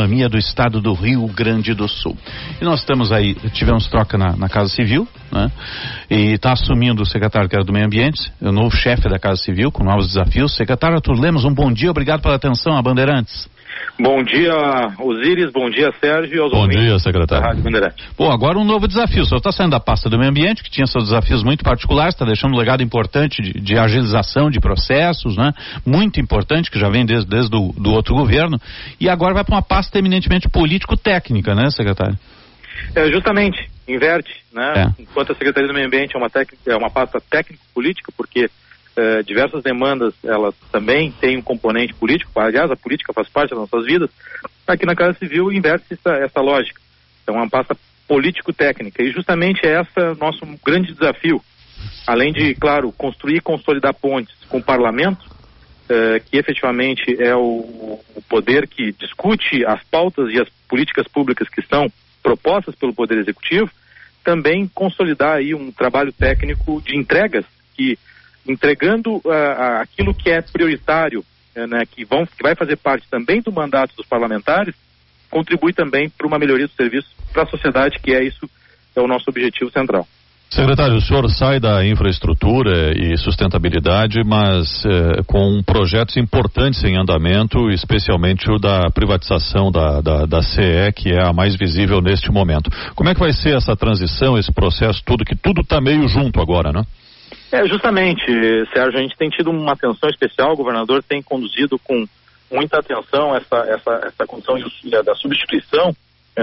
Economia do Estado do Rio Grande do Sul. E nós estamos aí, tivemos troca na Casa Civil, né? E está assumindo o secretário que era do Meio Ambiente, o novo chefe da Casa Civil, com novos desafios. Secretário Arthur Lemos, um bom dia, obrigado pela atenção, a Bandeirantes. Bom dia, Osíris, bom dia, Sérgio, e aos ouvintes. Bom dia, secretário. Da Rádio Bandeirantes. Bom, agora um novo desafio. O senhor está saindo da pasta do Meio Ambiente, que tinha seus desafios muito particulares, está deixando um legado importante de agilização de processos, né? Muito importante, que já vem desde do outro governo, e agora vai para uma pasta eminentemente político-técnica, né, secretário? Justamente, inverte, né? Enquanto a Secretaria do Meio Ambiente é uma pasta técnico-política, porque diversas demandas, elas também têm um componente político. Aliás, a política faz parte das nossas vidas. Aqui na Casa Civil inverte essa lógica. Então é uma pasta político-técnica, e justamente esse é o nosso grande desafio. Além de, claro, construir e consolidar pontes com o Parlamento, que efetivamente é o poder que discute as pautas e as políticas públicas que são propostas pelo Poder Executivo, também consolidar aí um trabalho técnico de entregas, que entregando aquilo que é prioritário, né, que vai fazer parte também do mandato dos parlamentares, contribui também para uma melhoria do serviço para a sociedade, que é o nosso objetivo central. Secretário, o senhor sai da infraestrutura e sustentabilidade, mas com projetos importantes em andamento, especialmente o da privatização da CE, que é a mais visível neste momento. Como é que vai ser essa transição, esse processo, que tudo está meio junto agora, né? Justamente, Sérgio, a gente tem tido uma atenção especial, o governador tem conduzido com muita atenção essa condição da substituição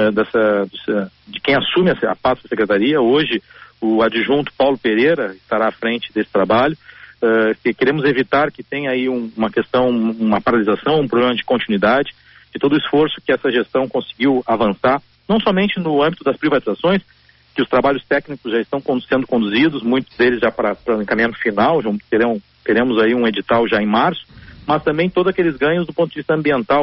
de quem assume a pasta da secretaria. Hoje, o adjunto Paulo Pereira estará à frente desse trabalho. Queremos evitar que tenha aí uma questão, uma paralisação, um problema de continuidade, de todo o esforço que essa gestão conseguiu avançar, não somente no âmbito das privatizações, que os trabalhos técnicos já estão sendo conduzidos, muitos deles já para o encaminhamento final, teremos aí um edital já em março, mas também todos aqueles ganhos do ponto de vista ambiental,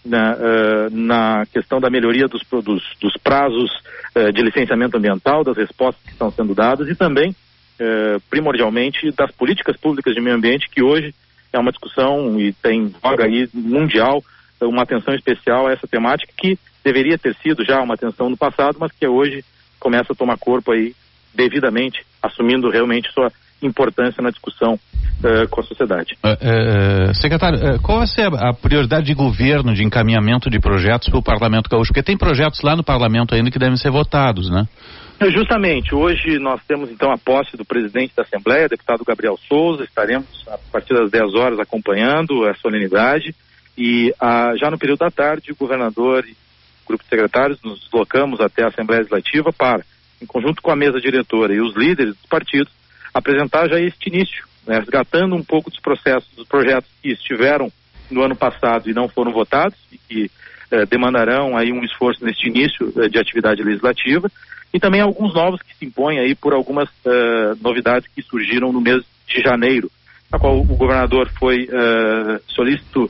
na questão da melhoria dos prazos de licenciamento ambiental, das respostas que estão sendo dadas, e também, primordialmente, das políticas públicas de meio ambiente, que hoje é uma discussão e tem vaga aí mundial, uma atenção especial a essa temática, que deveria ter sido já uma atenção no passado, mas que hoje começa a tomar corpo aí devidamente, assumindo realmente sua importância na discussão com a sociedade. Secretário, qual vai ser a prioridade de governo de encaminhamento de projetos para o Parlamento Gaúcho? Porque tem projetos lá no Parlamento ainda que devem ser votados, né? Justamente, hoje nós temos então a posse do presidente da Assembleia, deputado Gabriel Souza. Estaremos a partir das 10 horas acompanhando a solenidade, e já no período da tarde o governador e o grupo de secretários nos deslocamos até a Assembleia Legislativa para, em conjunto com a mesa diretora e os líderes dos partidos, apresentar já este início, né, resgatando um pouco dos projetos que estiveram no ano passado e não foram votados, e que demandarão aí um esforço neste início de atividade legislativa, e também alguns novos que se impõem aí por algumas novidades que surgiram no mês de janeiro, na qual o governador foi solícito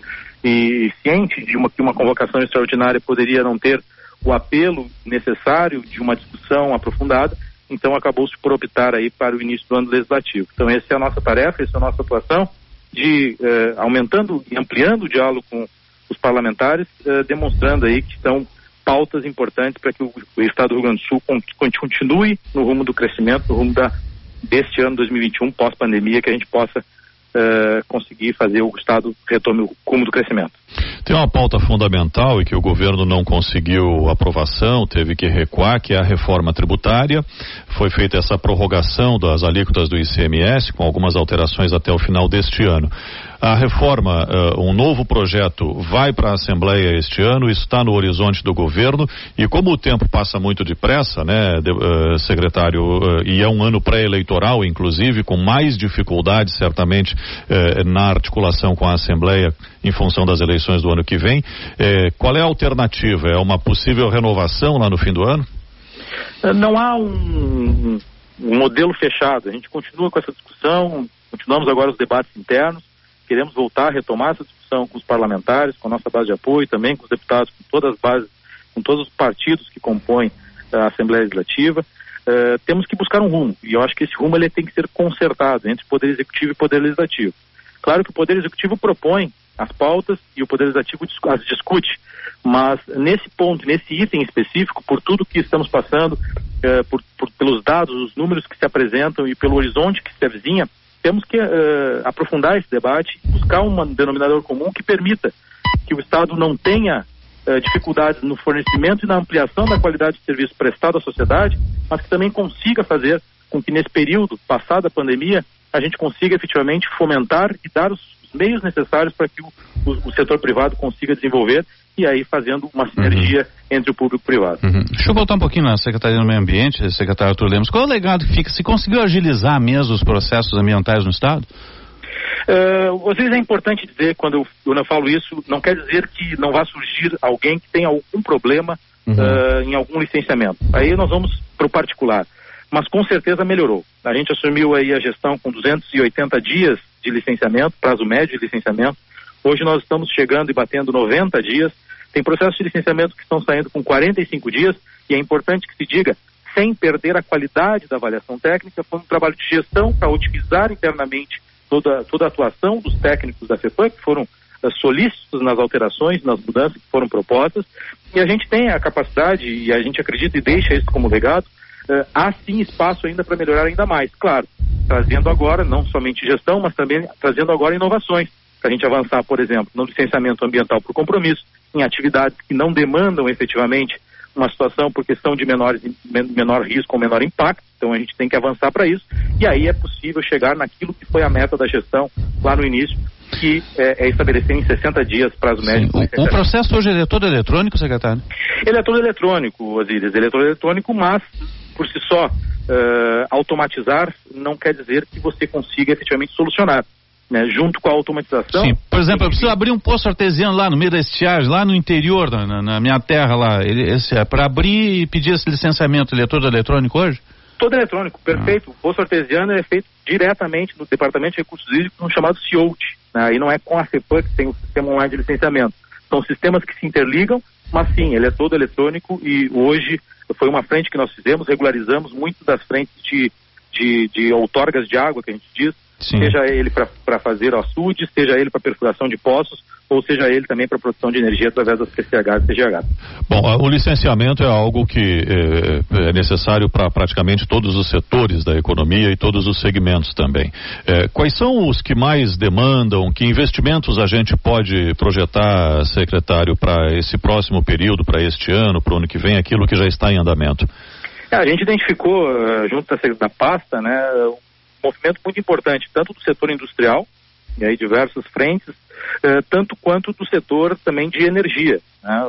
e ciente de que uma convocação extraordinária poderia não ter o apelo necessário de uma discussão aprofundada, então acabou-se por optar aí para o início do ano legislativo. Então essa é a nossa tarefa, essa é a nossa atuação, de aumentando e ampliando o diálogo com os parlamentares, demonstrando aí que estão pautas importantes para que o Estado do Rio Grande do Sul continue no rumo do crescimento, no rumo deste ano 2021, pós-pandemia, que a gente possa conseguir fazer o Estado retome o rumo do crescimento. Tem uma pauta fundamental e que o governo não conseguiu aprovação, teve que recuar, que é a reforma tributária. Foi feita essa prorrogação das alíquotas do ICMS, com algumas alterações até o final deste ano. A reforma, um novo projeto vai para a Assembleia este ano, está no horizonte do governo, e como o tempo passa muito depressa, né, secretário, e é um ano pré-eleitoral, inclusive, com mais dificuldades, certamente, na articulação com a Assembleia, em função das eleições do ano que vem, qual é a alternativa? É uma possível renovação lá no fim do ano? Não há um modelo fechado, a gente continua com essa discussão, continuamos agora os debates internos, queremos voltar a retomar essa discussão com os parlamentares, com a nossa base de apoio, também com os deputados, com todas as bases, com todos os partidos que compõem a Assembleia Legislativa. Temos que buscar um rumo, e eu acho que esse rumo ele tem que ser concertado entre Poder Executivo e Poder Legislativo. Claro que o Poder Executivo propõe as pautas e o Poder Legislativo as discute, Mas nesse ponto, nesse item específico, por tudo que estamos passando, pelos dados, os números que se apresentam e pelo horizonte que se avizinha, temos que aprofundar esse debate e buscar um denominador comum que permita que o Estado não tenha dificuldades no fornecimento e na ampliação da qualidade de serviço prestado à sociedade, mas que também consiga fazer com que nesse período, passada a pandemia, a gente consiga efetivamente fomentar e dar os meios necessários para que o setor privado consiga desenvolver, e aí fazendo uma sinergia entre o público e o privado. Deixa eu voltar um pouquinho na Secretaria do Meio Ambiente, secretário Arthur Lemos. Qual é o legado que fica? Se conseguiu agilizar mesmo os processos ambientais no Estado? Às vezes é importante dizer, quando eu falo isso, não quer dizer que não vá surgir alguém que tenha algum problema em algum licenciamento. Aí nós vamos para o particular. Mas com certeza melhorou. A gente assumiu aí a gestão com 280 dias de licenciamento, prazo médio de licenciamento. Hoje nós estamos chegando e batendo 90 dias. Tem processos de licenciamento que estão saindo com 45 dias, e é importante que se diga, sem perder a qualidade da avaliação técnica, foi um trabalho de gestão para otimizar internamente toda a atuação dos técnicos da FEPAM, que foram solícitos nas alterações, nas mudanças que foram propostas, e a gente tem a capacidade, e a gente acredita e deixa isso como legado, há sim espaço ainda para melhorar ainda mais, claro, trazendo agora não somente gestão, mas também trazendo agora inovações, para a gente avançar, por exemplo, no licenciamento ambiental por compromisso, em atividades que não demandam efetivamente uma situação por questão de menor risco ou menor impacto, então a gente tem que avançar para isso, e aí é possível chegar naquilo que foi a meta da gestão lá no início, que é estabelecer em 60 dias prazo médio. O processo hoje é todo eletrônico, secretário? Ele é todo eletrônico, Osíris, ele é todo eletrônico, mas por si só, automatizar não quer dizer que você consiga efetivamente solucionar, né? Junto com a automatização... Sim, por exemplo, eu preciso abrir um poço artesiano lá no meio da estiagem, lá no interior, na minha terra lá, para abrir e pedir esse licenciamento, ele é todo eletrônico hoje? Todo eletrônico, perfeito. O poço artesiano é feito diretamente no Departamento de Recursos Hídricos, no chamado CIOT, né? E não é com a FEPAM que tem o sistema online de licenciamento. São sistemas que se interligam, mas sim, ele é todo eletrônico, e hoje foi uma frente que nós fizemos, regularizamos muito das frentes de outorgas de água, que a gente diz, sim. Seja ele para fazer açudes, seja ele para perfuração de poços, ou seja ele também para produção de energia através das PCH e CGH. Bom, o licenciamento é algo que é necessário para praticamente todos os setores da economia e todos os segmentos também. Quais são os que mais demandam? Que investimentos a gente pode projetar, secretário, para esse próximo período, para este ano, para o ano que vem, aquilo que já está em andamento? A gente identificou, junto da pasta, né, um movimento muito importante, tanto do setor industrial, e aí diversas frentes, tanto quanto do setor também de energia, né?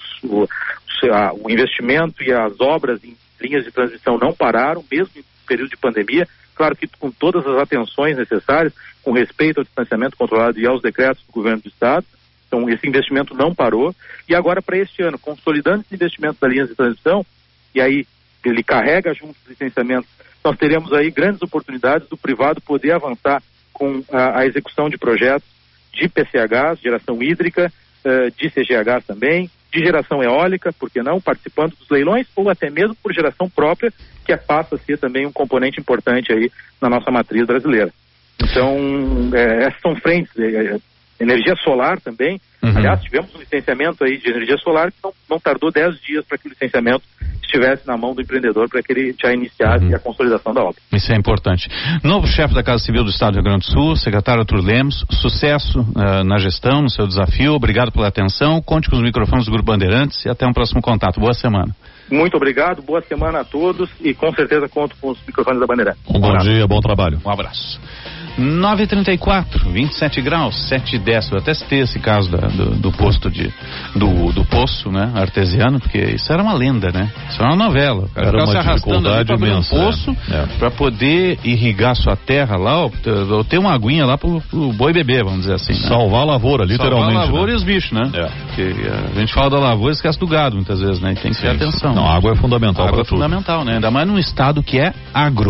O investimento e as obras em linhas de transmissão não pararam, mesmo em período de pandemia, claro que com todas as atenções necessárias, com respeito ao distanciamento controlado e aos decretos do governo do Estado. Então esse investimento não parou, e agora para este ano, consolidando esse investimento das linhas de transmissão, e aí ele carrega junto os licenciamentos, nós teremos aí grandes oportunidades do privado poder avançar com a execução de projetos de PCHs, geração hídrica, de CGH também, de geração eólica, por que não, participando dos leilões, ou até mesmo por geração própria, que passa a ser também um componente importante aí na nossa matriz brasileira. Então, essas são frentes, energia solar também. Aliás, tivemos um licenciamento aí de energia solar que não tardou 10 dias para que o licenciamento estivesse na mão do empreendedor, para que ele já iniciasse a consolidação da obra. Isso é importante. Novo chefe da Casa Civil do Estado do Rio Grande do Sul, secretário Arthur Lemos, sucesso na gestão, no seu desafio, obrigado pela atenção, conte com os microfones do Grupo Bandeirantes e até um próximo contato. Boa semana. Muito obrigado, boa semana a todos e com certeza conto com os microfones da Bandeirantes. Bom dia, bom trabalho. Um abraço. 9h34, 27 graus, 7,10. Eu até citei esse caso do posto do poço, né, artesiano, porque isso era uma lenda, né? Isso era uma novela. O cara era uma se arrastando ali pra abrir um imensa, poço para poder irrigar sua terra lá, ou ter uma aguinha lá pro boi beber, vamos dizer assim. Né? Salvar a lavoura, literalmente. Salvar a lavoura, né? E os bichos, né? Porque a gente fala da lavoura e esquece do gado muitas vezes, né? E tem que ter atenção. Não, a água é fundamental. A água é fundamental, né? Ainda mais num estado que é agro.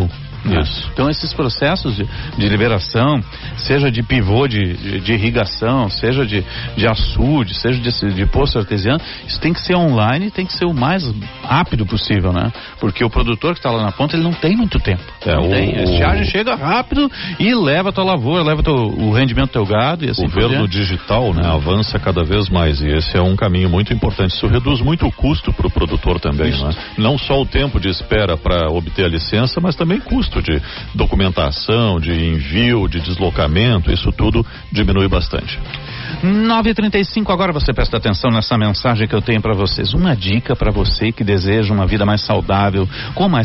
Isso. Então esses processos de liberação, seja de pivô de irrigação, seja de açude, seja de poço artesiano, isso tem que ser online, tem que ser o mais rápido possível, né? Porque o produtor que está lá na ponta, ele não tem muito tempo. A estiagem chega rápido e leva a tua lavoura, leva o rendimento do teu gado e assim. O governo digital, né, avança cada vez mais e esse é um caminho muito importante. Isso reduz muito o custo para o produtor também, né? Não só o tempo de espera para obter a licença, mas também custo de documentação, de envio, de deslocamento, isso tudo diminui bastante. 9h35, agora você presta atenção nessa mensagem que eu tenho para vocês. Uma dica para você que deseja uma vida mais saudável, com mais